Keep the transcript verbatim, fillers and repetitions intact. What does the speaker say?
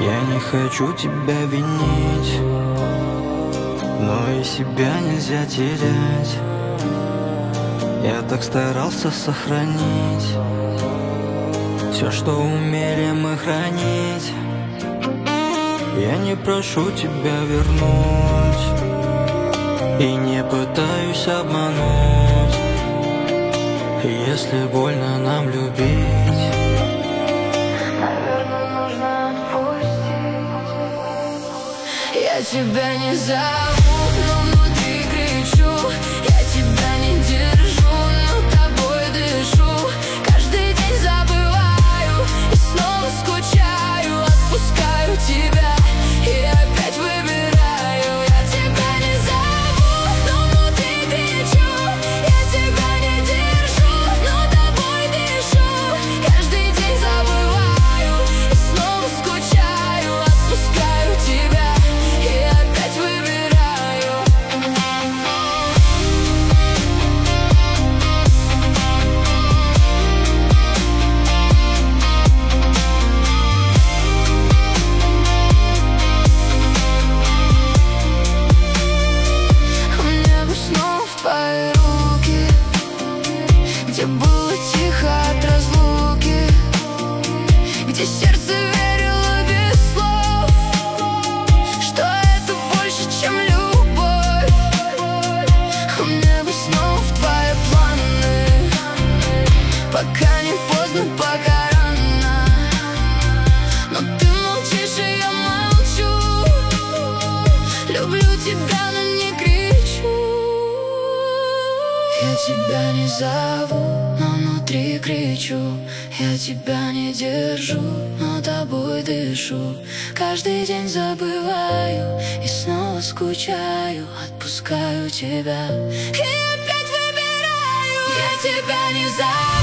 Я не хочу тебя винить, но и себя нельзя терять. Я так старался сохранить все, что умели мы хранить. Я не прошу тебя вернуть и не пытаюсь обмануть. Если больно нам любить, наверное, нужно отпустить. Я тебя не зову, но внутри кричу. Я тебя не держу, но тобой дышу. Каждый день забываю и снова скучаю. Отпускаю тебя и опять выбираю. Я тебя не зову, но внутри кричу. Я тебя не держу, но тобой дышу. Каждый день забываю и снова скучаю. Отпускаю тебя и опять выбираю. Мне бы снова в твои руки, где было тихо от разлуки, где сердце верило без слов, что это больше, чем любовь. Мне бы снова в твои планы, пока не поздно, пока рано. Но ты молчишь, и я молчу. Люблю тебя, но не кричу. Я тебя не зову, но внутри кричу. Я тебя не держу, но тобой дышу. Каждый день забываю и снова скучаю. Отпускаю тебя и опять выбираю. Я тебя не зову.